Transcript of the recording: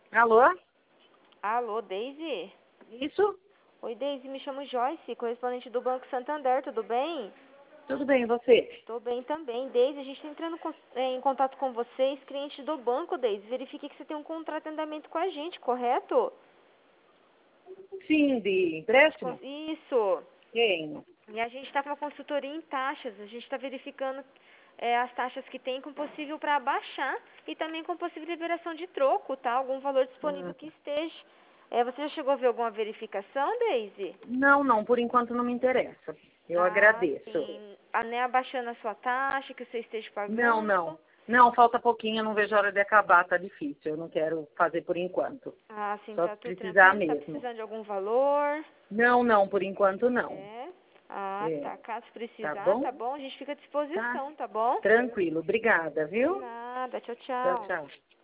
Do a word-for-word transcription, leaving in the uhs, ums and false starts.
Alô? Alô, Daisy? Isso? Oi, Daisy, me chamo Joyce, correspondente do Banco Santander, tudo bem? Tudo bem, e você? Tô bem também. Daisy, a gente está entrando com- eh, em contato com vocês, clientes do banco, Daisy. Verifique que você tem um contrato de andamento com a gente, correto? Sim, de Com- empréstimo? Isso. Tenho. E a gente está com uma consultoria em taxas. A gente está verificando eh, as taxas que tem com possível para abaixar e também com possível liberação de troco, tá? Algum valor disponível Ah, que esteja. Eh, você já chegou a ver alguma verificação, Daisy? não, não, por enquanto não me interessa. Eu Ah, agradeço. sim. Ah, né, abaixando a sua taxa que você esteja Não, pagando. não. Não, falta pouquinho, eu não vejo a hora de acabar, tá difícil. Eu não quero fazer por enquanto. Ah, sim, Só tá se tudo precisar tranquilo. Tá mesmo. precisando de algum valor? Não, não, por enquanto não. É. Ah, É, tá. Caso tá precisar, bom? tá bom? A gente fica à Tá. disposição, tá bom? Tranquilo. Obrigada, De viu? nada. Tchau, Tchau, tchau. tchau.